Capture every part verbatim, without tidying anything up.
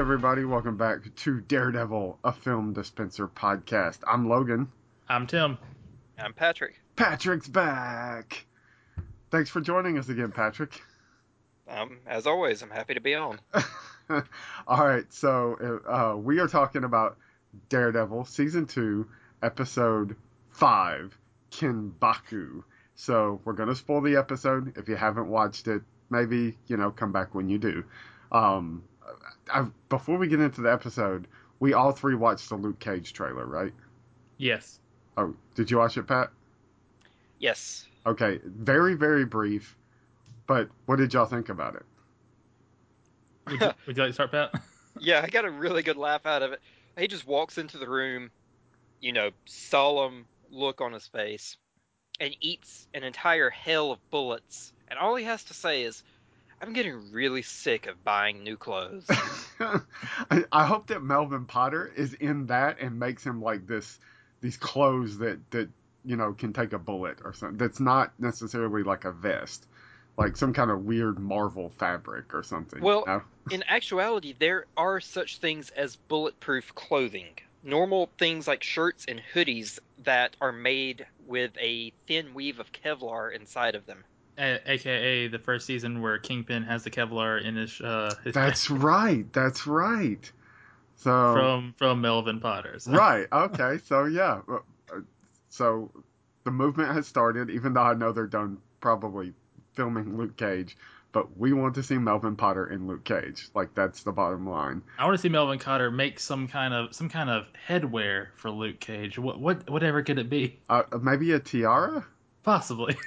everybody. Welcome back to Daredevil, a film dispenser podcast. I'm Logan. I'm Tim. I'm Patrick. Patrick's back. Thanks for joining us again, Patrick. Um, as always, I'm happy to be on. All right, so uh, we are talking about Daredevil, Season two, Episode five, Kinbaku. So we're going to spoil the episode. If you haven't watched it, maybe, you know, come back when you do. Um, I've, before we get into the episode, we all three watched the Luke Cage trailer, right? Yes. Oh, did you watch it, Pat? Yes. Okay, very, very brief, but what did y'all think about it? Would you, would you like to start, Pat? Yeah, I got a really good laugh out of it. He just walks into the room, you know, solemn look on his face, and eats an entire hail of bullets. And all he has to say is, I'm getting really sick of buying new clothes. I, I hope that Melvin Potter is in that and makes him like this, these clothes that, that, you know, can take a bullet or something. That's not necessarily like a vest, like some kind of weird Marvel fabric or something. Well, you know? In actuality, there are such things as bulletproof clothing. Normal things like shirts and hoodies that are made with a thin weave of Kevlar inside of them. A- A K A the first season where Kingpin has the Kevlar in his. Uh, his That's right. That's right. So from from Melvin Potter. So. Right. Okay. So yeah. So the movement has started, even though I know they're done probably filming Luke Cage, but we want to see Melvin Potter in Luke Cage. Like, that's the bottom line. I want to see Melvin Potter make some kind of some kind of headwear for Luke Cage. What what whatever could it be? Uh, maybe a tiara? Possibly.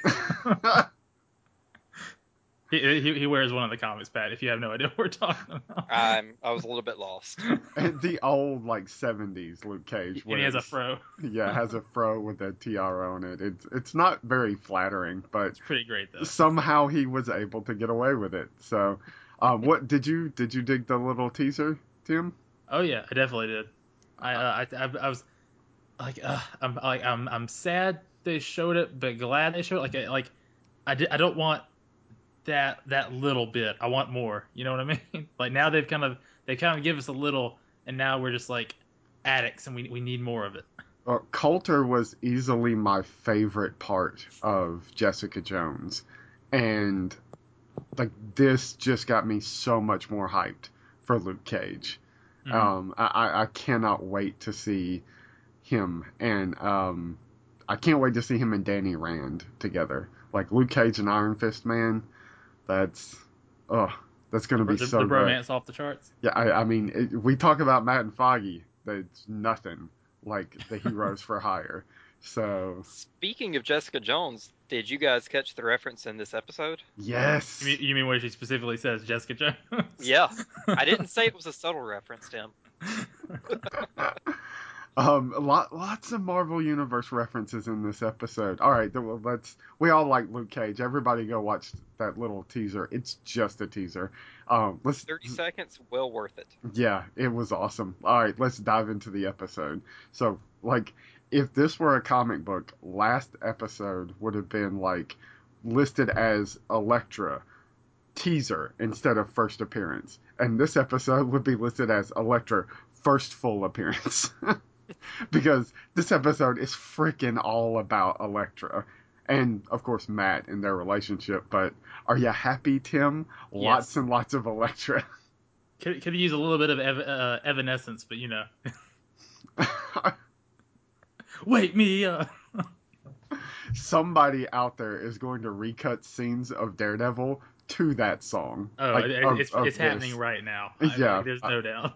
he, he he wears one of the comics, Pat. If you have no idea what we're talking about. I'm I was a little bit lost. The old like seventies Luke Cage. And he has a fro. Yeah, has a fro with a tiara on it. It's it's not very flattering, but it's pretty great though. Somehow he was able to get away with it. So, um, what did you did you dig the little teaser, Tim? Oh yeah, I definitely did. I uh, I, I I was like uh, I'm like I'm I'm sad they showed it, but glad they showed it. Like like I did, I don't want that that little bit. I want more. You know what I mean? Like now they've kind of they kind of give us a little, and now we're just like addicts, and we we need more of it. Uh, Coulter was easily my favorite part of Jessica Jones, and like this just got me so much more hyped for Luke Cage. Mm-hmm. Um, I, I cannot wait to see him, and um, I can't wait to see him and Danny Rand together. Like Luke Cage and Iron Fist, man. That's oh, that's gonna be the, so the great. bromance off the charts. Yeah, I, I mean, it, we talk about Matt and Foggy. That's nothing like the Heroes for Hire. So, speaking of Jessica Jones, did you guys catch the reference in this episode? Yes. You mean, you mean where she specifically says Jessica Jones? Yeah, I didn't say it was a subtle reference, Tim. um, lot, lots of Marvel Universe references in this episode. All right, well, let's. We all like Luke Cage. Everybody go watch that little teaser. It's just a teaser. Um, let's. Thirty seconds, well worth it. Yeah, it was awesome. All right, let's dive into the episode. So, like, if this were a comic book, last episode would have been like listed as Elektra teaser instead of first appearance, and this episode would be listed as Elektra first full appearance. Because this episode is freaking all about Elektra and, of course, Matt and their relationship. But are you happy, Tim? Lots yes. and lots of Elektra. Could could use a little bit of ev- uh, Evanescence, but you know. Wake me up. Somebody out there is going to recut scenes of Daredevil to that song. Oh, like, it, of, it's of it's this. happening right now. I Yeah, mean, there's no doubt.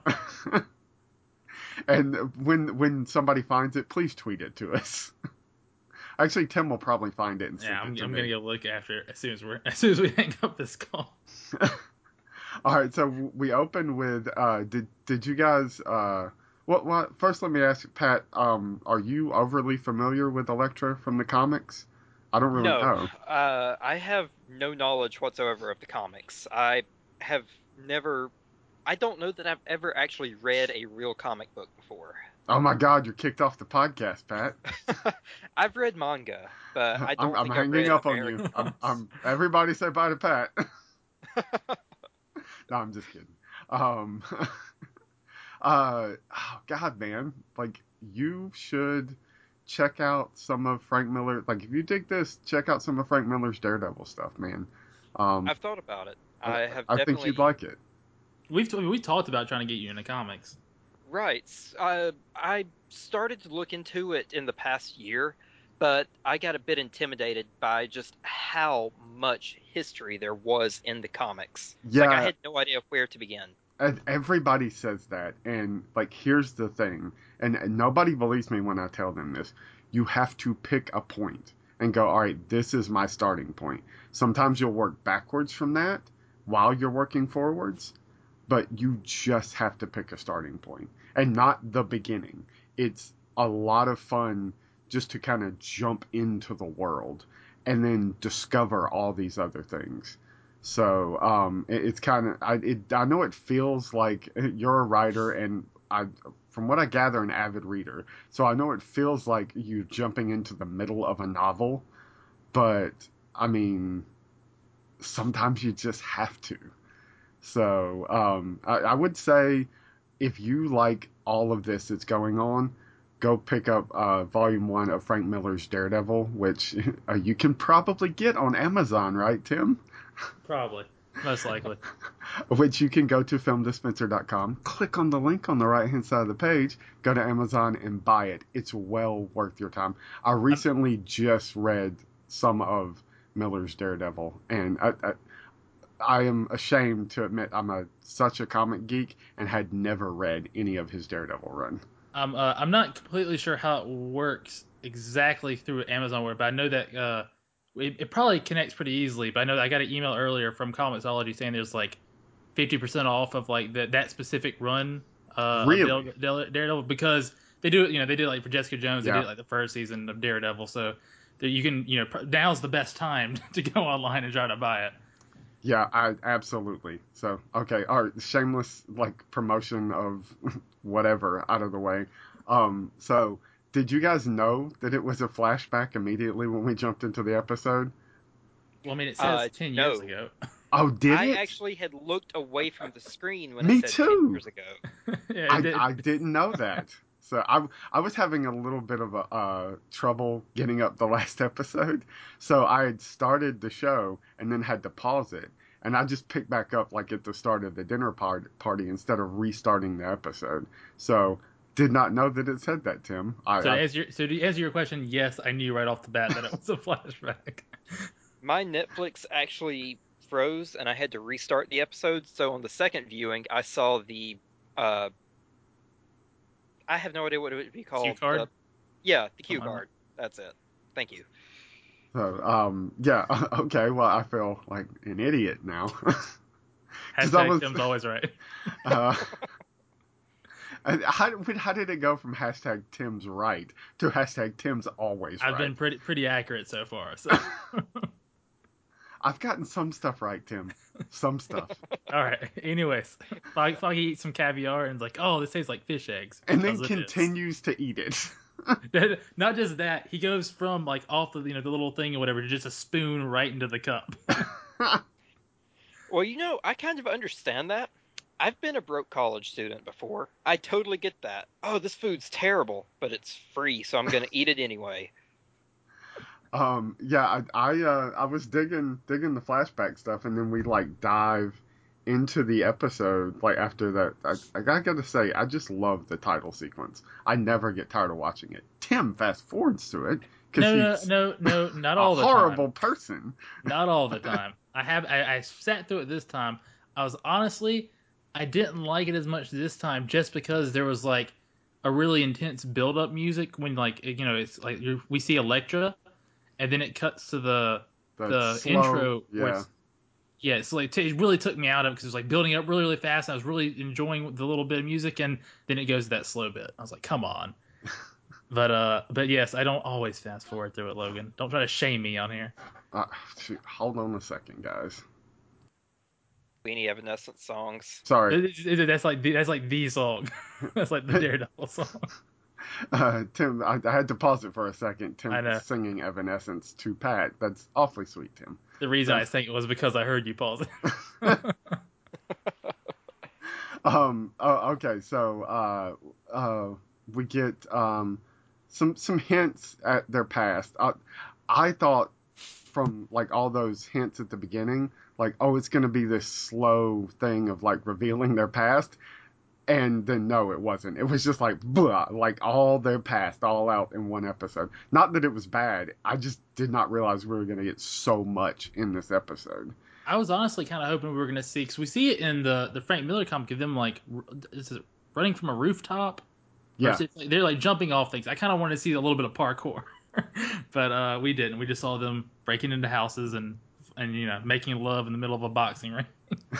And when when somebody finds it, please tweet it to us. Actually, Tim will probably find it and send yeah, I'm, it to I'm me. gonna go look after as soon as we're as soon as we hang up this call. All right, so we open with uh, did did you guys uh, what what first let me ask you, Pat, um, are you overly familiar with Elektra from the comics? I don't really no, know. Uh, I have no knowledge whatsoever of the comics. I have never. I don't know that I've ever actually read a real comic book before. Oh my God, you're kicked off the podcast, Pat. I've read manga, but I don't I'm, I'm think I've hanging read up American. on you. I'm, I'm everybody say bye to Pat. No, I'm just kidding. Um, Uh, oh God, man, like you should check out some of Frank Miller. Like if you dig this, check out some of Frank Miller's Daredevil stuff, man. Um, I've thought about it. I, I have I think you'd definitely like it. We've we talked about trying to get you into comics. right. s- I I started to look into it in the past year, but I got a bit intimidated by just how much history there was in the comics. It's like I Yeah, had no idea where to begin. and everybody says that, and like here's the thing, and, and nobody believes me when I tell them this. You have to pick a point and go, all right, this is my starting point. Sometimes you'll work backwards from that while you're working forwards, but you just have to pick a starting point and not the beginning. It's a lot of fun just to kind of jump into the world and then discover all these other things. So um, it, it's kind of I it, I know it feels like you're a writer and I from what I gather an avid reader. So I know it feels like you jumping into the middle of a novel, but I mean sometimes you just have to. So um, I, I would say if you like all of this that's going on, go pick up uh, Volume One of Frank Miller's Daredevil, which uh, you can probably get on Amazon, right, Tim? Probably, most likely. Which you can go to film dispenser dot com, click on the link on the right hand side of the page, go to Amazon and buy it. It's well worth your time. I I'm, recently just read some of Miller's Daredevil, and I, I, I am ashamed to admit I'm a such a comic geek and had never read any of his Daredevil run. I'm uh, I'm not completely sure how it works exactly through Amazon Word, but I know that uh, it, it probably connects pretty easily. But I know that I got an email earlier from Comixology saying there's like fifty percent off of like that that specific run uh, of Really? Dare- Dare- Daredevil because they do it. You know, they did it like for Jessica Jones. They did Yeah. it like the first season of Daredevil. So that you can, you know, pr- now's the best time to go online and try to buy it. Yeah, I absolutely. So, okay, all right, shameless like promotion of whatever out of the way. Um, so did you guys know that it was a flashback immediately when we jumped into the episode? Well, I mean, it says Uh, ten years no. ago. Oh, did I it? actually had looked away from the screen when it Me said ten too. years ago. Yeah, it I did. I didn't know that. So I I was having a little bit of a uh, trouble getting up the last episode. So I had started the show and then had to pause it, and I just picked back up like at the start of the dinner part, party instead of restarting the episode. So did not know that it said that, Tim. I, So to I answer your, so to answer your question, yes, I knew right off the bat that it was a flashback. My Netflix actually froze and I had to restart the episode. So on the second viewing, I saw the uh I have no idea what it would be Cue called. card, The yeah, the cue something like that. card. That's it. Thank you. so um yeah okay. Well, I feel like an idiot now because I Hashtag was Tim's always right. uh And how, how did it go from hashtag Tim's right to hashtag Tim's always I've right? been pretty pretty accurate so far. So, I've gotten some stuff right, Tim. Some stuff. all right. Anyways, Foggy, Foggy eats some caviar and is like, "Oh, this tastes like fish eggs And then because it is." continues to eat it. Not just that, he goes from like off the you know the little thing or whatever to just a spoon right into the cup. Well, you know, I kind of understand that. I've been a broke college student before. I totally get that. Oh, this food's terrible, but it's free, so I'm gonna eat it anyway. um, yeah, I I, uh, I was digging digging the flashback stuff, and then we like dive into the episode like after that. I, I gotta say, I just love the title sequence. I never get tired of watching it. Tim fast forwards to it because No, no, he's no, no, not a all the time. horrible person. Not all the time. I have I, I sat through it this time. I was honestly I didn't like it as much this time just because there was like a really intense build up music when like you know it's like you we see Elektra and then it cuts to the The the slow, intro where yeah. it's yeah it's like it really took me out of it because it was like building up really really fast and I was really enjoying the little bit of music and then it goes to that slow bit. I was like, come on. But uh but yes, I don't always fast forward through it, Logan. Don't try to shame me on here. Uh, shoot, hold on a second, guys. Weenie Evanescence songs. Sorry. It- it- That's like the, that's like the song. That's like the Daredevil song. Uh, Tim, I, I had to pause it for a second. I Tim know. singing Evanescence to Pat. That's awfully sweet, Tim. The reason So, I think it was because I heard you pause it. Um, oh, okay, so uh, uh, we get um, some some hints at their past. I, I thought from like all those hints at the beginning, like, oh, it's going to be this slow thing of like revealing their past, and then no, it wasn't. It was just like blah, like all their past all out in one episode. Not that it was bad. I just did not realize we were going to get so much in this episode. I was honestly kind of hoping we were going to see, because we see it in the the Frank Miller comic of them like, is it running from a rooftop, or Yeah. is it like, they're like jumping off things. I kind of wanted to see a little bit of parkour, but uh, we didn't. We just saw them breaking into houses and and you know making love in the middle of a boxing ring.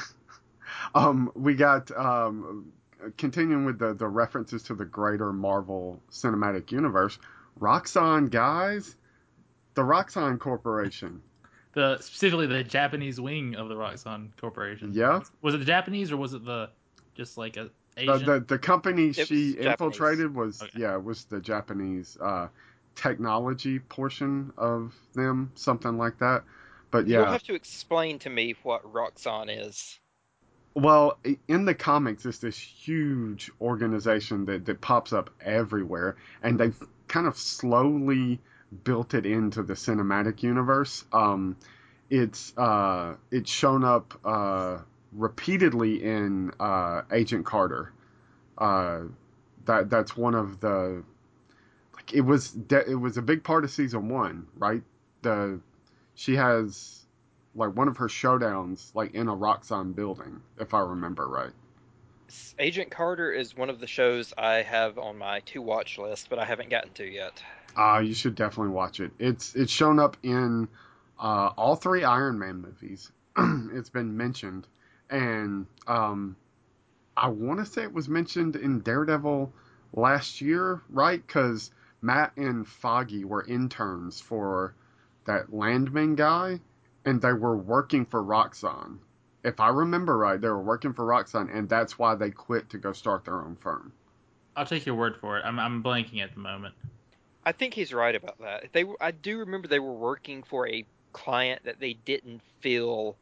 Um, we got um, continuing with the the references to the greater Marvel Cinematic Universe. Roxxon guys, the Roxxon Corporation. The specifically the Japanese wing of the Roxxon Corporation. Yeah, Was it the Japanese or was it the just like a the Asian? the, the company It she was Japanese. infiltrated was Okay. yeah was the Japanese uh, technology portion of them, something like that. But You'll yeah, have to explain to me what Roxxon is. well, in the comics, it's this huge organization that, that pops up everywhere, and they've kind of slowly built it into the cinematic universe. Um, it's uh, it's shown up uh, repeatedly in uh, Agent Carter. Uh, that that's one of the like it was de- it was a big part of season one, right? The she has like one of her showdowns like in a Roxxon building, if I remember right. S- Agent Carter is one of the shows I have on my to watch list, but I haven't gotten to yet. Uh, you should definitely watch it. It's it's shown up in uh, all three Iron Man movies. It's been mentioned, and um, I want to say it was mentioned in Daredevil last year, right? Because Matt and Foggy were interns for that Landman guy, and they were working for Roxxon. If I remember right, they were working for Roxxon, and that's why they quit to go start their own firm. I'll take your word for it. I'm I'm blanking at the moment. I think he's right about that. They, were- I do remember they were working for a client that they didn't feel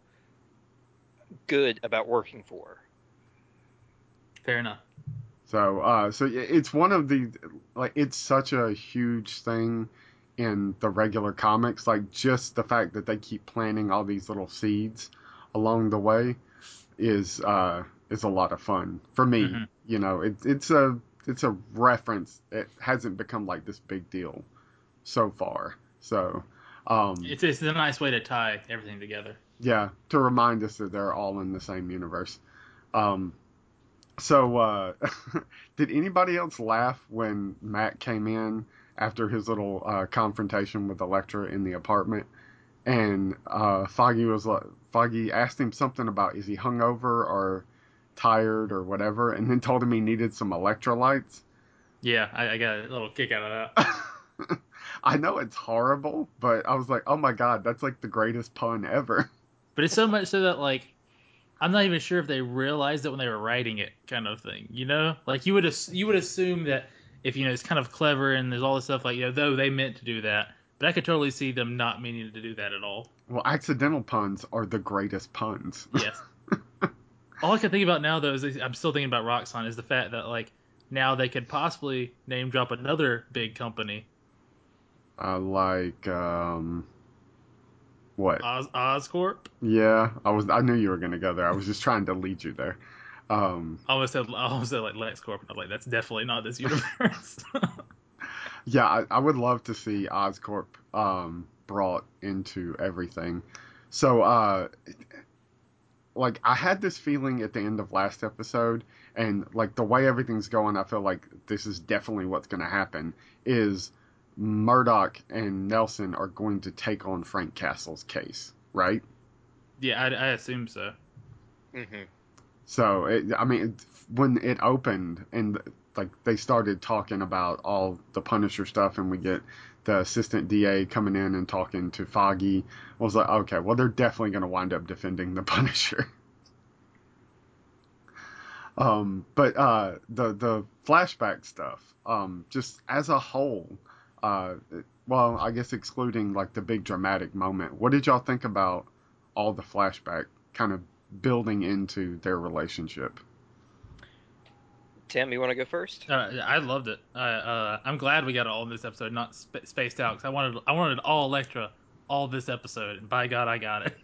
good about working for. Fair enough. So, uh, so yeah, it's one of the like it's such a huge thing in the regular comics. Like just the fact that they keep planting all these little seeds along the way is uh is a lot of fun for me. Hmm. You know, it, it's a it's a reference. It hasn't become like this big deal so far. So, um, It's it's a nice way to tie everything together. yeah, to remind us that they're all in the same universe. Um, So, uh, did anybody else laugh when Matt came in after his little uh, confrontation with Elektra in the apartment, and uh, Foggy was like, Foggy asked him something about is he hungover or tired or whatever, and then told him he needed some electrolytes. Yeah, I, I got a little kick out of that. I know it's horrible, but I was like, oh my god, that's like the greatest pun ever. But it's so much so that like I'm not even sure if they realized it when they were writing it, kind of thing. You know, like you would ass- you would assume that if you know it's kind of clever and there's all this stuff like you know though they meant to do that, but I could totally see them not meaning to do that at all. Well, accidental puns are the greatest puns. Yes. All I can think about now though is I'm still thinking about Roxxon is the fact that like now they could possibly name drop another big company, I like um, what? Oz Oscorp. Yeah, I was. I knew you were gonna go there. I was just trying to lead you there. Um, I almost said I almost said like LexCorp, and I was like, that's definitely not this universe. yeah, I, I would love to see Oscorp um, brought into everything. So, uh, like, I had this feeling at the end of last episode, and like the way everything's going, I feel like this is definitely what's gonna happen. Is Murdoch and Nelson are going to take on Frank Castle's case, right? Yeah, I, I assume so. Hmm. So, it, I mean, it, when it opened and like they started talking about all the Punisher stuff, and we get the assistant D A coming in and talking to Foggy, I was like, okay, well, they're definitely going to wind up defending the Punisher. Um, but uh, the the flashback stuff, um, just as a whole, uh, well, I guess excluding like the big dramatic moment, what did y'all think about all the flashback kind of building into their relationship? Tim, you want to go first? Uh, I loved it. Uh, uh, I'm glad we got it all in this episode, not sp- spaced out. Cause I wanted, I wanted all Elektra, all this episode, and by God, I got it.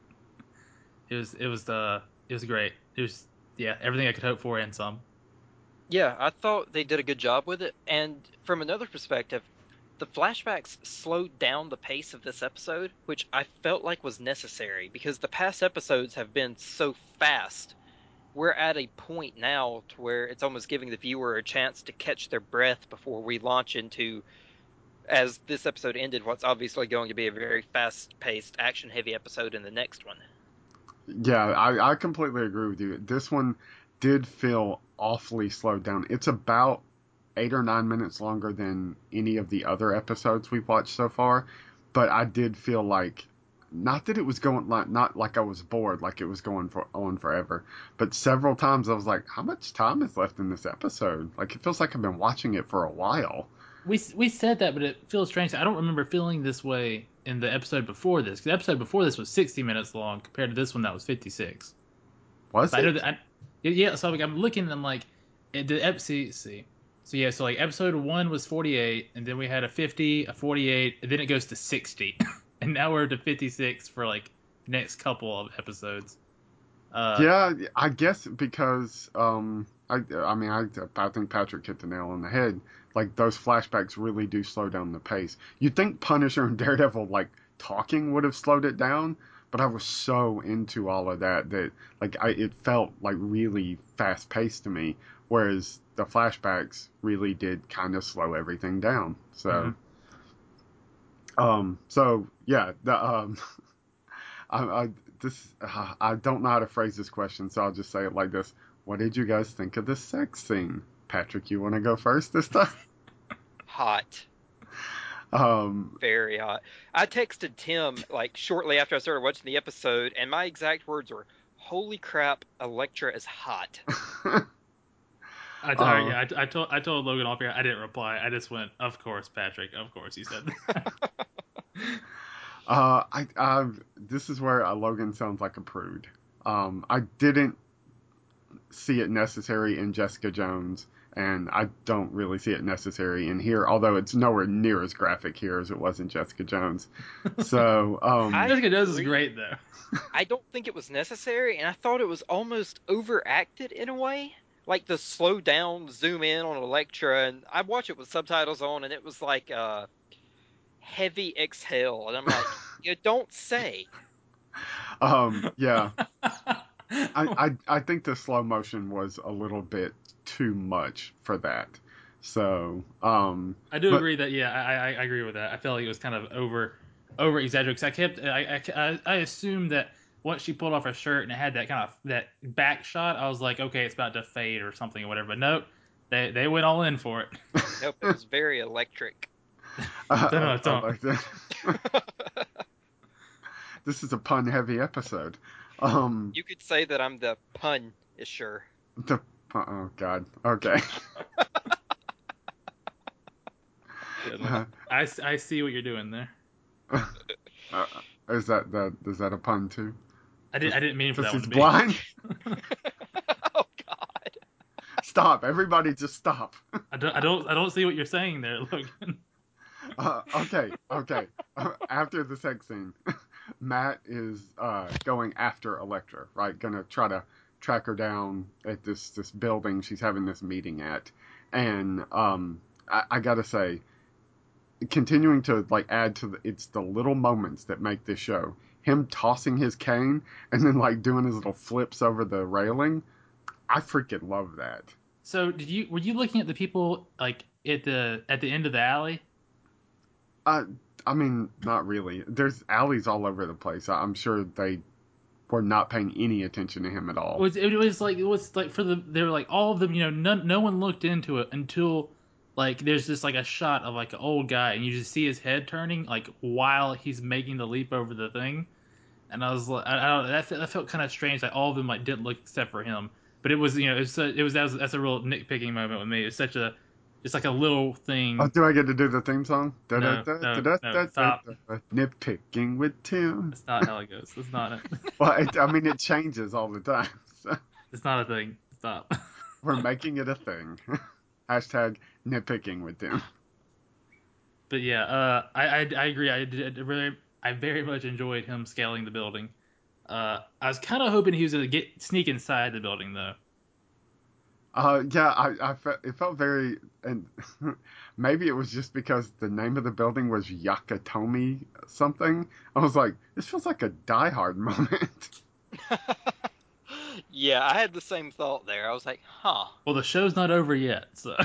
It was, it was, uh, it was great. It was, yeah, everything I could hope for and some. Yeah, I thought they did a good job with it. And from another perspective, the flashbacks slowed down the pace of this episode, which I felt like was necessary because the past episodes have been so fast. We're at a point now to where it's almost giving the viewer a chance to catch their breath before we launch into, as this episode ended, what's obviously going to be a very fast-paced, action-heavy episode in the next one. Yeah, I, I completely agree with you. This one did feel awfully slowed down. It's about eight or nine minutes longer than any of the other episodes we've watched so far, but I did feel like, not that it was going like not like I was bored, like it was going for on forever, but several times I was like, how much time is left in this episode? Like it feels like I've been watching it for a while. We we said that, but it feels strange. I don't remember feeling this way in the episode before this. 'Cause the episode before this was sixty minutes long compared to this one that was fifty-six. Was So I know it? that. I, yeah, so like, I'm looking and I'm like, it, the ep- see, see. So yeah, so like episode one was forty-eight, and then we had a fifty, a forty-eight, and then it goes to sixty, and now we're to fifty-six for like the next couple of episodes. Uh, Yeah, I guess because um, I I mean I I think Patrick hit the nail on the head. Like those flashbacks really do slow down the pace. You'd think Punisher and Daredevil like talking would have slowed it down, but I was so into all of that that like I it felt like really fast paced to me. Whereas the flashbacks really did kind of slow everything down. So mhm. um so yeah the um I, I this uh, I don't know how to phrase this question, so I'll just say it like this. What did you guys think of the sex scene? Patrick, you want to go first this time? Hot. Um, Very hot. I texted Tim like shortly after I started watching the episode, and my exact words were, "Holy crap, Elektra is hot." I, I uh, yeah, I, I told I told Logan off here. I didn't reply. I just went, of course, Patrick. Of course, you said that. uh, I, I, this is where uh, Logan sounds like a prude. Um, I didn't see it necessary in Jessica Jones, and I don't really see it necessary in here, although it's nowhere near as graphic here as it was in Jessica Jones. So, um, I Jessica Jones is agree. great though. I don't think it was necessary, and I thought it was almost overacted in a way. Like the slow down, zoom in on Elektra, and I watch it with subtitles on, and it was like a heavy exhale, and I'm like, you don't say. um, yeah, I, I I think the slow motion was a little bit too much for that. So, um, I do but agree that yeah, I, I I agree with that. I felt like it was kind of over over exaggerated. 'Cause I kept I, I I assumed that once she pulled off her shirt and it had that kind of that back shot, I was like, okay, it's about to fade or something or whatever. But nope, they they went all in for it. Nope, it was very electric. Don't I, know, I don't. like that. This is a pun heavy episode. Um, You could say that I'm the pun-isher. the oh God, okay. Yeah, I, I see what you're doing there. Uh, is that that is that a pun too? I did I didn't mean for Because that one he's to be. blind. Oh God. Stop! Everybody, just stop. I don't I don't I don't see what you're saying there, Logan. Uh, okay, okay. Uh, after the sex scene, Matt is uh, going after Elektra, right? Gonna try to track her down at this this building she's having this meeting at, and um, I, I gotta say, continuing to like add to the, it's the little moments that make this show. Him tossing his cane and then like doing his little flips over the railing. I freaking love that. So did you were you looking at the people like at the at the end of the alley? Uh, I mean, not really. There's alleys all over the place. I- I'm sure they were not paying any attention to him at It all. was it was like it was like for the they were like all of them, you know, none, no one looked into it until like there's just like a shot of like an old guy and you just see his head turning like while he's making the leap over the thing. And I was like, I, I don't know, that, that felt kind of strange. Like all of them like didn't look except for him, but it was you know it was a, it was that's, that's a real nitpicking moment with me. It was such a just like a little Oh, thing. do I get to do the theme song? Da da No, da da no, da no, da da. stop. da. Nitpicking with Tim. That's not how it goes. That's not it. Well, it, I mean, it changes all the time. So. It's not a thing. Stop. We're making it a thing. Hashtag nitpicking with them. But yeah, uh, I, I I agree. I did really, I very much enjoyed him scaling the building. Uh, I was kind of hoping he was gonna get sneak inside the building though. Uh, yeah, I, I felt it felt very, and maybe it was just because the name of the building was Yakatomi something. I was like, this feels like a Die Hard moment. Yeah, I had the same thought there. I was like, huh. Well, the show's not over yet, so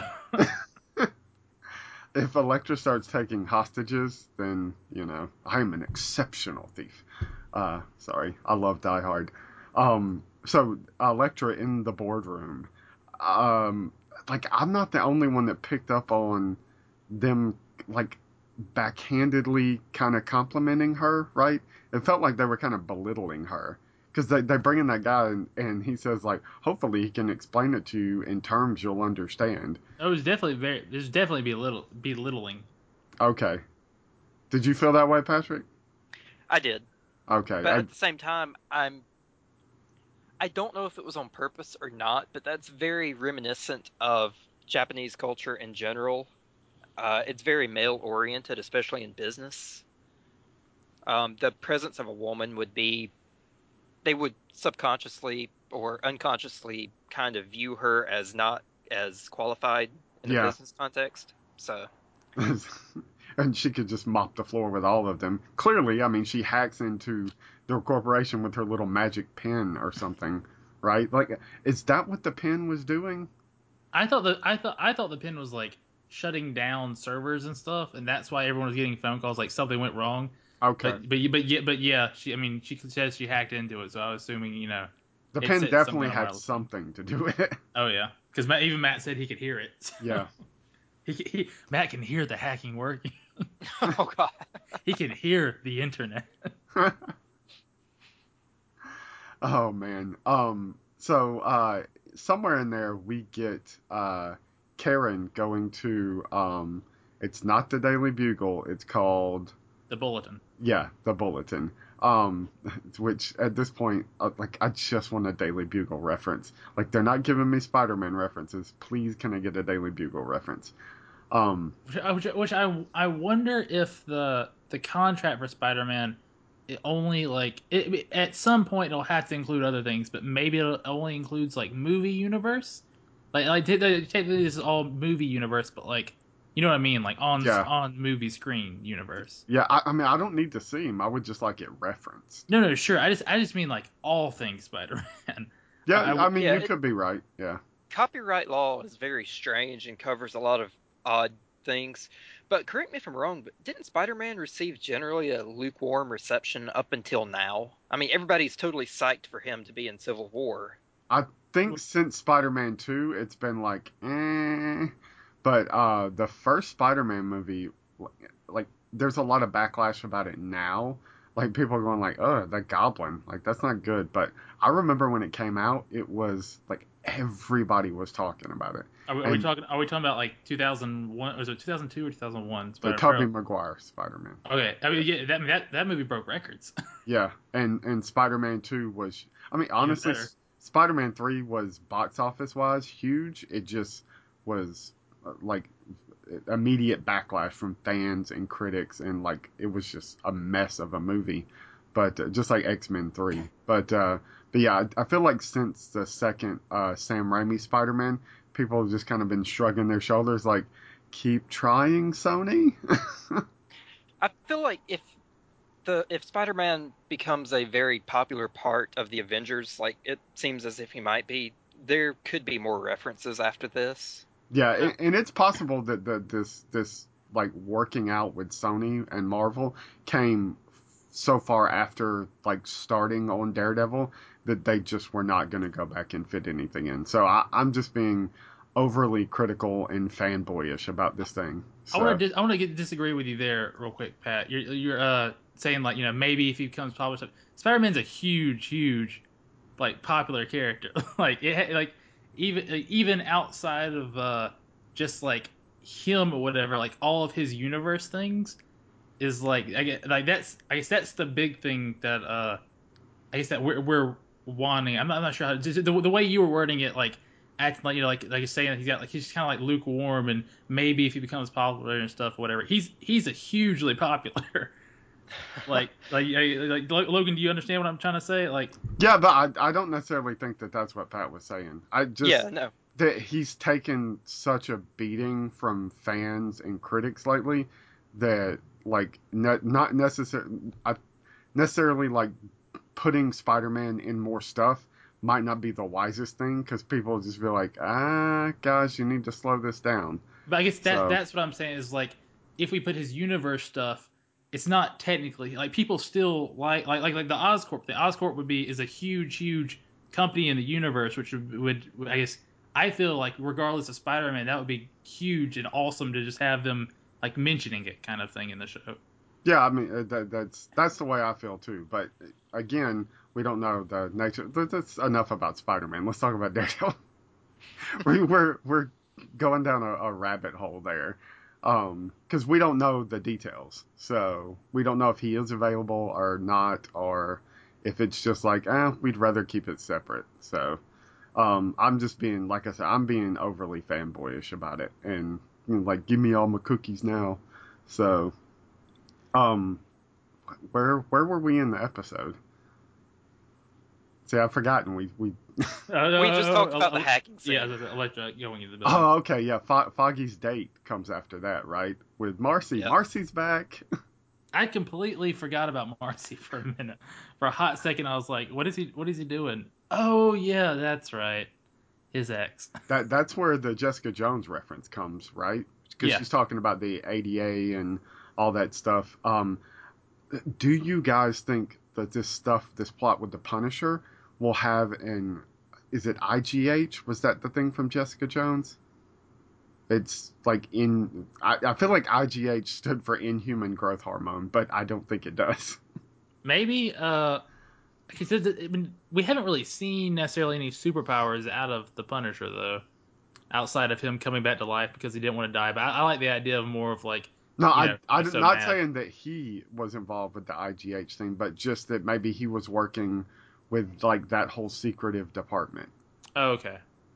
If Elektra starts taking hostages, then you know I'm an exceptional thief. Uh, sorry, I love Die Hard. Um, so Elektra in the boardroom. Um, like I'm not the only one that picked up on them like backhandedly kind of complimenting her, right? It felt like they were kind of belittling her because they they bring in that guy and, and he says like, hopefully he can explain it to you in terms you'll understand. it was definitely very. There's definitely be little belittling. Okay, did you feel that way, Patrick? I did. Okay, But I, at the same time, I'm I don't know if it was on purpose or not, but that's very reminiscent of Japanese culture in general. Uh, it's very male oriented, especially in business. Um, the presence of a woman would be, they would subconsciously or unconsciously kind of view her as not as qualified in a yeah. business context. So, And she could just mop the floor with all of them. Clearly, I mean, she hacks into their corporation with her little magic pen or something, right? Like, is that what the pen was doing? I thought that I thought I thought the pin was like shutting down servers and stuff, and that's why everyone was getting phone calls like something went wrong. Okay. But but but yeah but yeah she I mean she says she hacked into it, so I was assuming you know The it pen said some definitely kind of had wireless thing. something to do with it. Oh yeah, because Matt, even Matt said he could hear it. Yeah. he, he Matt can hear the hacking working. oh god, He can hear the internet. Oh man. Um so uh somewhere in there we get uh Karen going to um it's not the Daily Bugle, it's called The bulletin. yeah, the Bulletin. Um which at this point uh, like I just want a Daily Bugle reference. Like they're not giving me Spider-Man references. Please can I get a Daily Bugle reference? Um Which, I- which, which I I wonder if the the contract for Spider-Man it only like it, it- at some point it'll have to include other things, but maybe it only includes like movie universe. Like like t- t- technically this is all movie universe, but like you know what I mean, like on yeah. on movie screen universe. Yeah, I, I mean I don't need to see him. I would just like it referenced. No, no, sure. I just I just mean like all things Spider-Man. I, Yeah, I I w- mean yeah. you It, could be right. Yeah. copyright law is very strange and covers a lot of odd things. But correct me if I'm wrong, but didn't Spider-Man receive generally a lukewarm reception up until now? I mean, everybody's totally psyched for him to be in Civil War. I think since Spider-Man two, it's been like, eh. But uh, the first Spider-Man movie, like, there's a lot of backlash about it now. Like, people are going like, oh, the Goblin, like, that's not good. But I remember when it came out, it was like everybody was talking about it. are we, are we And talking are we talking about like two thousand one? Was it two thousand two or two thousand one? the Spider Tobey or Maguire Spider-Man, okay, I mean, yeah, that that that movie broke records. yeah, and and Spider-Man two was, I mean, Even honestly, better. S- Spider-Man three was box office wise huge. It just was uh, like immediate backlash from fans and critics, and like it was just a mess of a movie. But uh, just like X Men three, but uh, but yeah, I, I feel like since the second uh, Sam Raimi Spider Man, people have just kind of been shrugging their shoulders, like, keep trying, Sony. I feel like if the if Spider-Man becomes a very popular part of the Avengers, like it seems as if he might be, there could be more references after this. Yeah, Uh, and, and it's possible that the, this this like working out with Sony and Marvel came so far after like starting on Daredevil that they just were not going to go back and fit anything in. So I, I'm just being overly critical and fanboyish about this thing. I want So to dis- I want to disagree with you there real quick, Pat. You're you're uh saying like you know maybe if he becomes published, Spider-Man's a huge huge like popular character. like it like even like, even outside of uh just like him or whatever, like all of his universe things is like I get like that's I guess that's the big thing that uh I guess that we're we're wanting. I'm not, I'm not sure how the, the the way you were wording it, like acting like you know, like like he's saying he's got like he's kind of like lukewarm, and maybe if he becomes popular and stuff, whatever. He's he's a hugely popular. like like like Logan, do you understand what I'm trying to say? Like, Yeah, but I I don't necessarily think that that's what Pat was saying. I just Yeah, no. that he's taken such a beating from fans and critics lately that like ne- not necessarily necessarily like putting Spider-Man in more stuff might not be the wisest thing because people will just be like, ah, guys, you need to slow this down. but I guess that So that's what I'm saying is like if we put his universe stuff, it's not technically like people still like like like like the Oscorp. The Oscorp would be is a huge huge company in the universe, which would, would I guess I feel like regardless of Spider-Man, that would be huge and awesome to just have them like mentioning it kind of thing in the show. yeah, I mean uh, that, that's that's the way I feel too. But again, we don't know the nature. That's enough about Spider-Man. Let's talk about Daredevil. we, we're we're going down a, a rabbit hole there because um, we don't know the details. So we don't know if he is available or not, or if it's just like, eh, we'd rather keep it separate. So um, I'm just being, like I said, I'm being overly fanboyish about it, and you know, like, give me all my cookies now. So, um, where where were we in the episode? See, I've forgotten. We we. Uh, We just talked uh, about uh, the hacking scene. Yeah, the, the Electra going into the building. Oh, okay, yeah. Fo- Foggy's date comes after that, right? With Marcy. Yep. Marcy's back. I completely forgot about Marcy for a minute. For a hot second, I was like, "What is he? What is he doing?" Oh yeah, that's right, his ex. That that's where the Jessica Jones reference comes, right? Because Yeah, she's talking about the A D A and all that stuff. Um, do you guys think that this stuff, this plot with the Punisher, will have an? Is it I G H? Was that the thing from Jessica Jones? It's like in. I, I feel like I G H stood for Inhuman Growth Hormone, but I don't think it does. maybe. Uh, because it, I mean, we haven't really seen necessarily any superpowers out of the Punisher though, outside of him coming back to life because he didn't want to die. But I, I like the idea of more of like, No, you I, know, I'm he's so not mad. saying that he was involved with the I G H thing, but just that maybe he was working with like that whole secretive department. Oh, okay.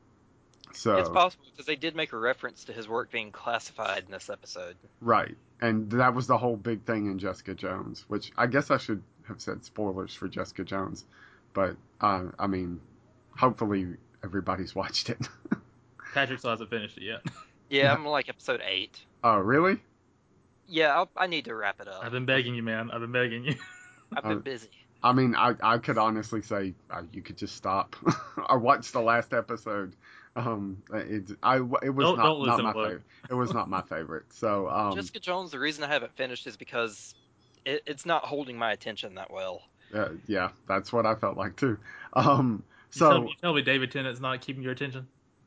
It's So, possible because they did make a reference to his work being classified in this episode. right. And that was the whole big thing in Jessica Jones, which I guess I should have said spoilers for Jessica Jones. But, uh, I mean, hopefully everybody's watched it. Patrick still hasn't finished it yet. Yeah, I'm like episode eight. Oh, really? Yeah, I'll, I need to wrap it up. I've been begging you, man. I've been begging you. I've Uh, been busy. I mean, I, I could honestly say uh, you could just stop or watch the last episode. Um, it, I, it was don't not, don't not listen, my Luke. favorite. It was not my favorite. So, um, Jessica Jones, the reason I haven't finished is because it, it's not holding my attention that well. uh, yeah, that's what I felt like too. Um, You tell me, so you tell me David Tennant's not keeping your attention.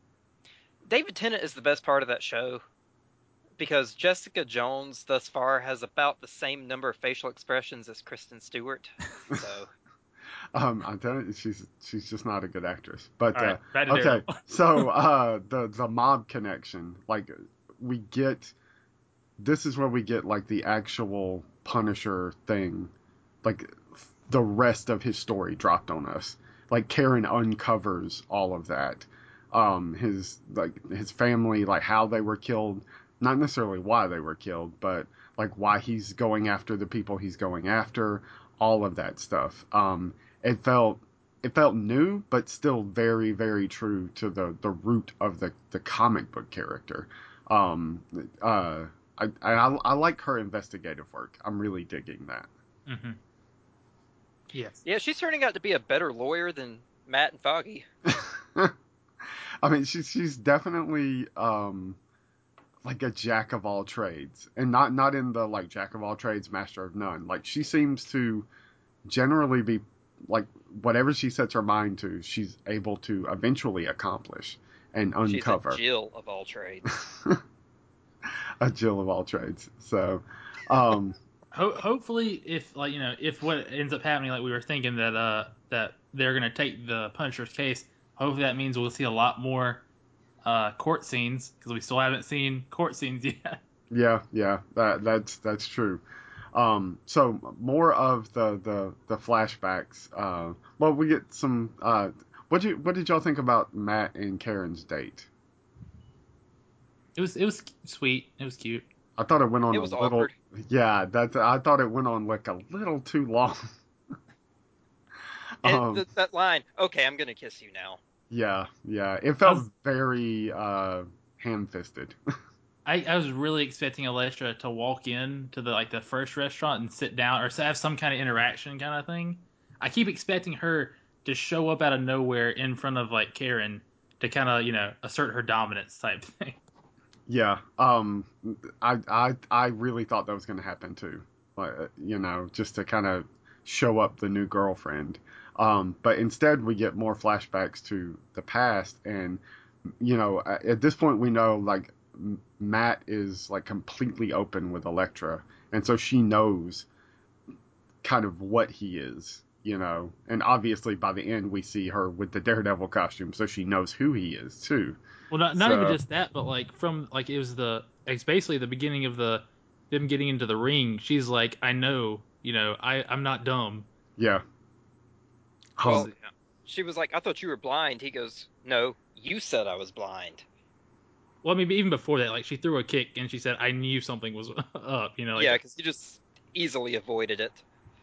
David Tennant is the best part of that show because Jessica Jones thus far has about the same number of facial expressions as Kristen Stewart. So um, I'm telling you, she's she's just not a good actress. But All right, uh, back to okay, Daredevil. so uh, the the mob connection, like we get, this is where we get like the actual Punisher thing, like the rest of his story dropped on us. Like Karen uncovers all of that. Um, his like his family, like how they were killed, not necessarily why they were killed, but like why he's going after the people he's going after, all of that stuff. Um, it felt it felt new, but still very very true to the the root of the the comic book character. Um, uh, I, I I like her investigative work. I'm really digging that. Mm-hmm. Yes. yeah, she's turning out to be a better lawyer than Matt and Foggy. I mean, she's she's definitely um like a jack of all trades, and not not in the like jack of all trades, master of none. Like she seems to generally be like whatever she sets her mind to, she's able to eventually accomplish and She's a uncover. Jill of all trades. A Jill of all trades. So, um, Ho- hopefully, if like you know, if what ends up happening, like we were thinking that uh that they're gonna take the Punisher's case, hopefully that means we'll see a lot more uh court scenes because we still haven't seen court scenes yet. yeah, yeah, that that's that's true. Um, so more of the the the flashbacks. Uh, well, we get some. Uh, What did you, what did y'all think about Matt and Karen's date? It was it was sweet. It was cute. I thought it went on It a was little. awkward. Yeah, that I thought it went on like a little too long. And um, th- that line, okay, I'm gonna kiss you now. yeah, yeah, it I felt was very uh, ham-fisted. I, I was really expecting Electra to walk in to the like the first restaurant and sit down or have some kind of interaction kind of thing. I keep expecting her to show up out of nowhere in front of like Karen to kind of you know assert her dominance type thing. Yeah, um, I I I really thought that was going to happen too. Like, uh, you know, just to kind of show up the new girlfriend. Um, but instead, we get more flashbacks to the past, and you know, a- at this point, we know like M- Matt is like completely open with Elektra, and so she knows kind of what he is. You know, and obviously by the end we see her with the Daredevil costume, so she knows who he is too. Well, not not even So just that, but like from like it was the it's basically the beginning of the them getting into the ring. She's like, I know, you know, I I'm not dumb. yeah, She's Well, um, she was like, I thought you were blind. He goes, no, you said I was blind. well, I mean, even before that, like she threw a kick and she said, I knew something was up. You know, Yeah, like because he just easily avoided it.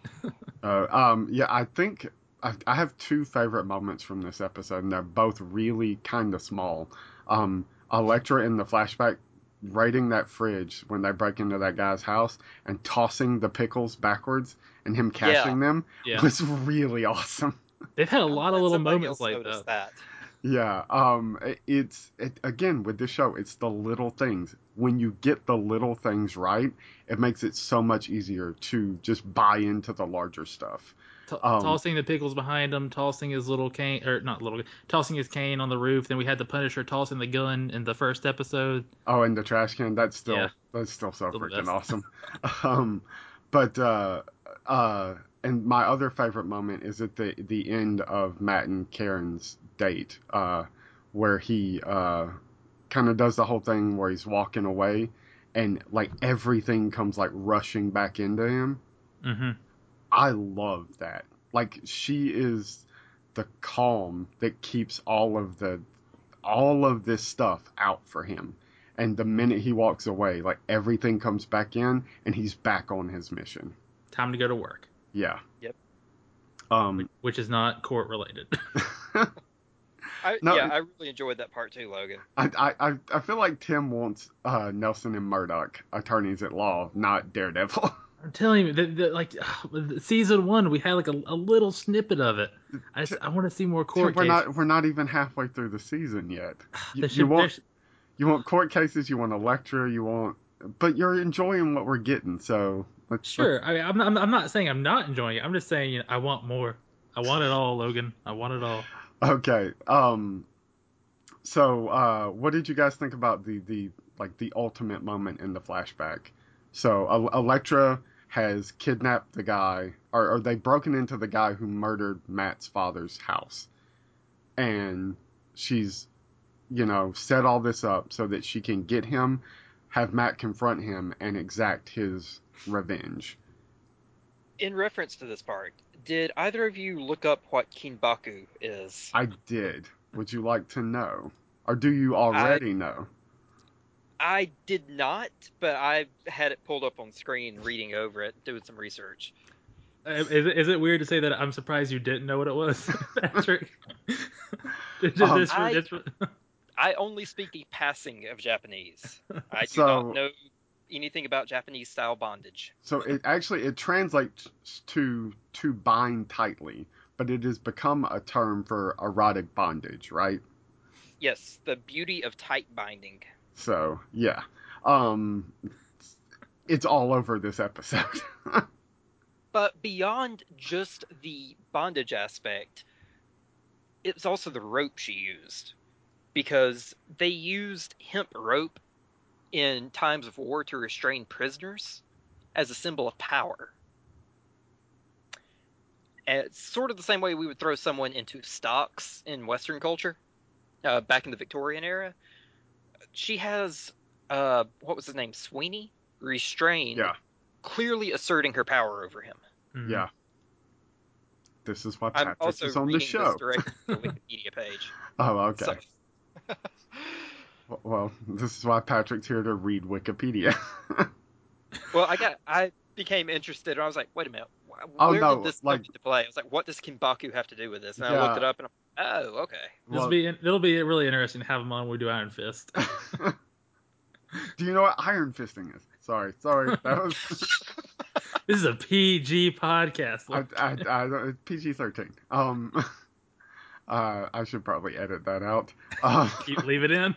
Uh, um, yeah, I think I, I have two favorite moments from this episode, and they're both really kind of small. Um, Elektra in the flashback raiding that fridge when they break into that guy's house and tossing the pickles backwards and him Yeah, catching them yeah, was really awesome. they've had a I'm lot of glad little somebody moments else like that. noticed that. Yeah, um, it- it's it, again with this show, it's the little things. When you get the little things right, it makes it so much easier to just buy into the larger stuff. T- Um, tossing the pickles behind him, tossing his little cane, or not little, tossing his cane on the roof. Then we had the Punisher tossing the gun in the first episode. Oh, and the trash can, that's Yeah, still that's still so still the freaking best. awesome. Um, but uh, uh, and my other favorite moment is at the the end of Matt and Karen's date, uh, where he uh kind of does the whole thing where he's walking away, and like everything comes like rushing back into him. hmm I love that. Like she is the calm that keeps all of the all of this stuff out for him. And the minute he walks away, like everything comes back in and he's back on his mission. Time to go to work, Yeah. Yep. which, Um which is not court related. I yeah, no I really enjoyed that part too, Logan. I, I I I feel like Tim wants uh Nelson and Murdoch, attorneys at law, not Daredevil. I'm telling you, the, the, like season one, we had like a, a little snippet of it. I just, I want to see more Tim, court we're cases. not we're not even halfway through the season yet. You, There you should, want there's you want court cases, you want a lecture, you want but you're enjoying what we're getting, so let's let's sure. I mean, I'm not, I'm not saying I'm not enjoying it. I'm just saying, you know, I want more. I want it all, Logan. I want it all. okay. Um So, uh, what did you guys think about the the like the ultimate moment in the flashback? So, El- Elektra has kidnapped the guy, or, or they broken into the guy who murdered Matt's father's house, and she's you know set all this up so that she can get him, have Matt confront him, and exact his revenge. In reference to this part, did either of you look up what Kinbaku is? I did. Would you like to know, or do you I already know? I did not, but I had it pulled up on screen, reading over it, doing some research. Uh, Is it, is it weird to say that I'm surprised you didn't know what it was, Patrick? Um, this, I this, I only speak the passing of Japanese. I do not so know anything about Japanese style bondage. So it actually it translates to to bind tightly, but it has become a term for erotic bondage, right? Yes, the beauty of tight binding. So yeah, um, it's all over this episode. But beyond just the bondage aspect, it's also the rope she used. Because they used hemp rope in times of war to restrain prisoners as a symbol of power. And it's sort of the same way we would throw someone into stocks in Western culture uh, back in the Victorian era. She has, uh, what was his name, Sweeney, restrained, Yeah, clearly asserting her power over him. Mhm. yeah. This is why I'm Patrick also is on the reading this show. directly from the Wikipedia page. Oh, okay. So, Well, this is why Patrick's here to read Wikipedia. well, I got I became interested. And I was like, wait a minute, wh- Oh, where no, did this come like, into play? I was like, what does Kimbaku have to do with this? And I looked it yeah, up, and I'm like, oh, okay. This will well, be it'll be really interesting to have him on when we do Iron Fist. do you know what Iron Fisting is? Sorry, sorry, that was, This is a P G podcast. I, Look. I, I, don't- P G thirteen. Um, uh, I should probably edit that out. Uh, Keep leave it in.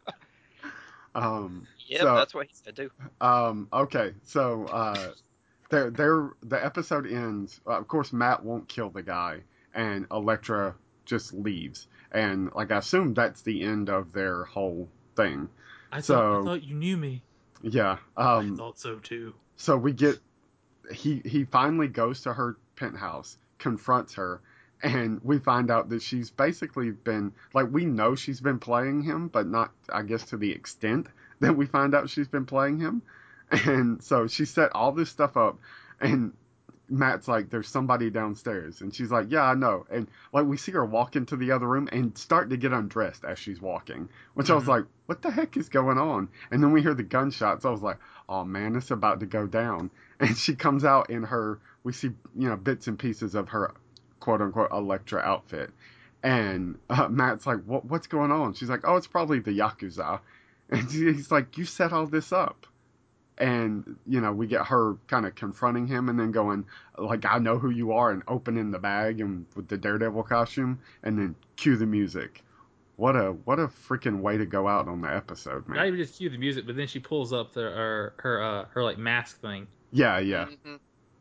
um, Yep, so, that's what he said too. um, okay, so, uh, There, there. The episode ends. Uh, of course, Matt won't kill the guy, and Elektra just leaves. And like I assume that's the end of their whole thing. I So thought I thought you knew me. yeah. I Um. thought so too. So we get he he finally goes to her penthouse, confronts her, and we find out that she's basically been like we know she's been playing him, but not I guess to the extent that we find out she's been playing him. And so she set all this stuff up, and Matt's like, "There's somebody downstairs," and she's like, "Yeah, I know." And like we see her walk into the other room and start to get undressed as she's walking, which I was Mhm. like, "What the heck is going on?" And then we hear the gunshots. I was like, "Oh man, it's about to go down." And she comes out in her. We see you know bits and pieces of her quote unquote Elektra outfit, and uh, Matt's like, "What what's going on?" She's like, "Oh, it's probably the Yakuza," and he's like, "You set all this up." And you know we get her kind of confronting him and then going like I know who you are and opening the bag and with the Daredevil costume and then cue the music. What a what a freaking way to go out on the episode, Not man. even just cue the music, but then she pulls up the her her uh, her like mask thing. Yeah, yeah. Mhm.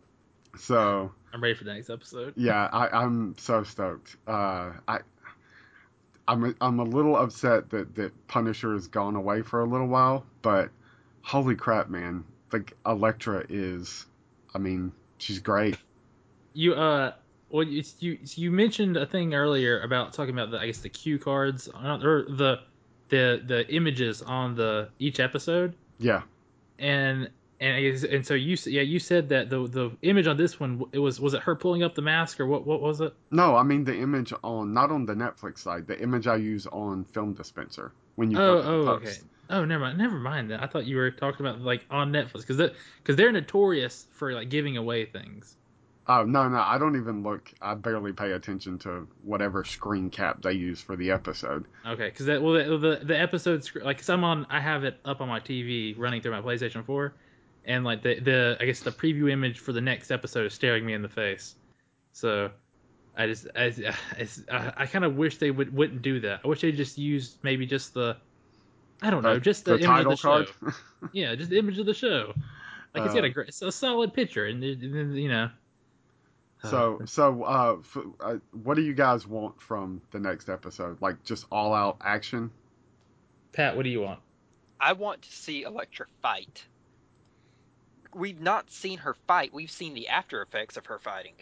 So I'm ready for the next episode. yeah, I, I'm so stoked. Uh, I I'm a, I'm a little upset that that Punisher has gone away for a little while, but holy crap, man! Like Elektra is, I mean, she's great. You uh, well, you you you mentioned a thing earlier about talking about the I guess the cue cards on, or the the the images on the each episode, Yeah. and and I guess, and so you s- yeah you said that the the image on this one it was was it her pulling up the mask or what what was it? No, I mean the image on not on the Netflix side, the image I use on Film Dispenser when you Oh go to the oh okay. post. Oh, never mind. Never mind that. I thought you were talking about like on Netflix because that because they're notorious for like giving away things. Oh, no, no, I don't even look. I barely pay attention to whatever screen cap they use for the episode. Okay, because that well the the, the episode sc- like cause I'm on I have it up on my T V running through my PlayStation four, and like the the I guess the preview image for the next episode is staring me in the face. So I just I it's, I, I kind of wish they would wouldn't do that. I wish they just used maybe just the I don't know The, just the the image of title the show. card. Yeah, just the image of the show. Like it's got uh, a great, it's a solid picture, and it- and, you know. so, so, uh, f- uh, what do you guys want from the next episode? Like just all out action? Pat, what do you want? I want to see Elektra fight. We've not seen her fight. We've seen the after effects of her fighting.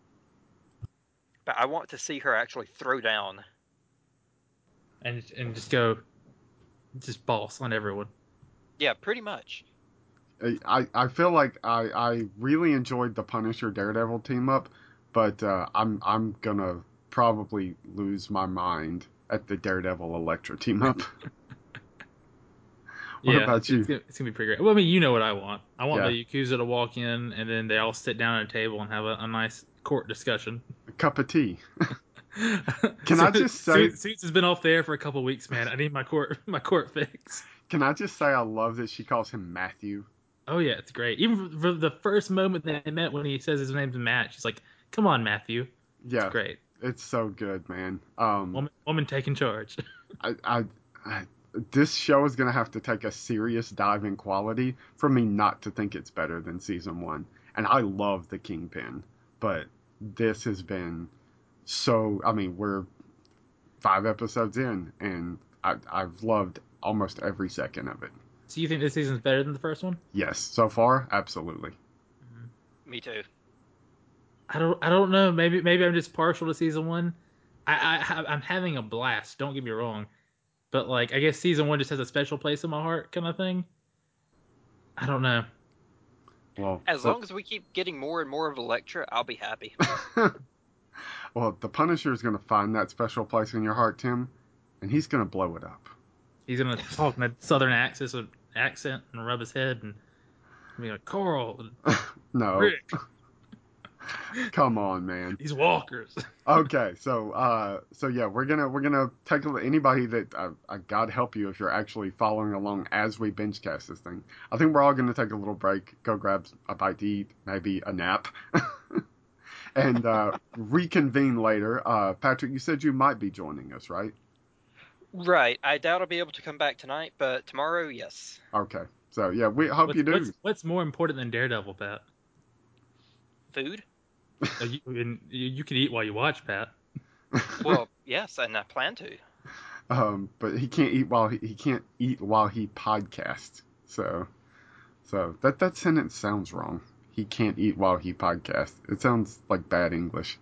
But I want to see her actually throw down. And and just go, just boss on everyone. Yeah, pretty much. I, I feel like I, I really enjoyed the Punisher Daredevil team up, but uh, I'm I'm gonna probably lose my mind at the Daredevil Elektra team up. What Yeah, about it's, it's, you? gonna, it's gonna be pretty great. Well, I mean, you know what I want. I want Yeah. the Yakuza to walk in, and then they all sit down at a table and have a, a nice court discussion. A cup of tea. Can Su- I just say? Suits, Suits has been off the air for a couple weeks, man. I need my court my court fix. Can I just say I love that she calls him Matthew? Oh yeah, it's great. Even for, for the first moment they met when he says his name's Matt, she's like, "Come on, Matthew." It's Yeah, great. it's so good, man. Um, Woman, woman taking charge. I, I, I this show is gonna have to take a serious dive in quality for me not to think it's better than season one. And I love the Kingpin, but this has been so. I mean, we're five episodes in, and I, I've loved almost every second of it. So you think this season's better than the first one? Yes, so far, absolutely. Me too. I don't. I don't know. Maybe. Maybe I'm just partial to season one. I, I I'm having a blast. Don't get me wrong, but like I guess season one just has a special place in my heart, kind of thing. I don't know. Well, As but- long as we keep getting more and more of Elektra, I'll be happy. Well, the Punisher is going to find that special place in your heart, Tim, and he's going to blow it up. He's gonna talk in a southern accent, accent and rub his head and be like, Carl, No. Rick, Come on, man. these walkers. Okay, so uh, so yeah, we're gonna we're gonna take a, anybody that uh, uh, God help you if you're actually following along as we binge cast this thing. I think we're all gonna take a little break, go grab a bite to eat, maybe a nap, and uh, reconvene later. Uh, Patrick, you said you might be joining us, right? Right. I doubt I'll be able to come back tonight, but tomorrow, yes. Okay, so yeah, we hope What's, you do. what's, what's more important than Daredevil, Pat? Food? Uh, you, and you, you can eat while you watch, Pat. Well, yes, and I plan to. um, but he can't eat while he, he can't eat while he podcasts. So, so that that sentence sounds wrong. He can't eat while he podcasts. It sounds like bad English.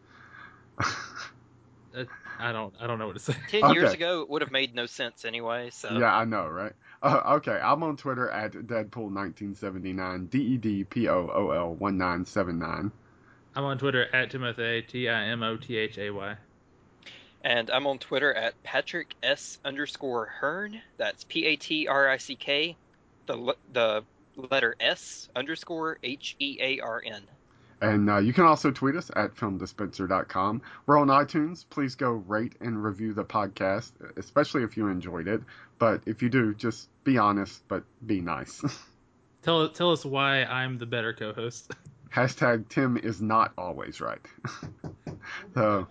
Uh, I don't I don't know what to say. Ten Okay. years ago, it would have made no sense anyway, so. Yeah, I know, right? Uh, okay, I'm on Twitter at Deadpool nineteen seventy-nine, D E D P O O L one nine seven nine. I'm on Twitter at Timothy, T I M O T H A Y. And I'm on Twitter at Patrick S underscore Hearn. That's P A T R I C K, the le- the letter S underscore H E A R N. And uh, you can also tweet us at film dispenser dot com. We're on iTunes. Please go rate and review the podcast, especially if you enjoyed it. But if you do, just be honest, but be nice. Tell tell us why I'm the better co-host. Hashtag Tim is not always right. So,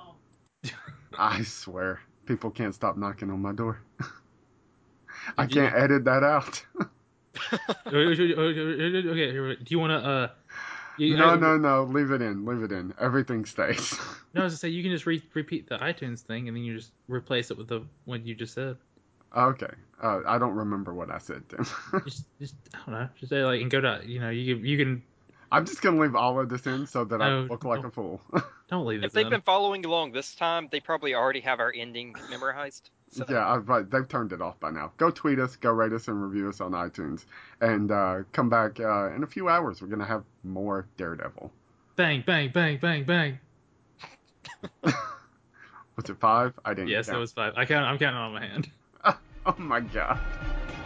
I swear, people can't stop knocking on my door. I can't edit that out. Okay, here, do you want to? Uh, you, No, I, no, no. Leave it in. Leave it in. Everything stays. No, I was gonna say you can just re- repeat the iTunes thing and then you just replace it with the what you just said. Okay. Uh, I don't remember what I said, Tim. Just, just I don't know. Just say like and go to you know you can- you can I'm just gonna leave all of this in so that I No, look like don't. a fool. don't leave If this they've in. been following along this time, they probably already have our ending memorized. So. Yeah, I, right. They've turned it off by now. Go tweet us, go rate us, and review us on iTunes, and uh, come back uh, in a few hours. We're gonna have more Daredevil. Bang bang bang bang bang. Was it five? I didn't Yes, count. that was five. I count. I'm counting on my hand. Oh my god.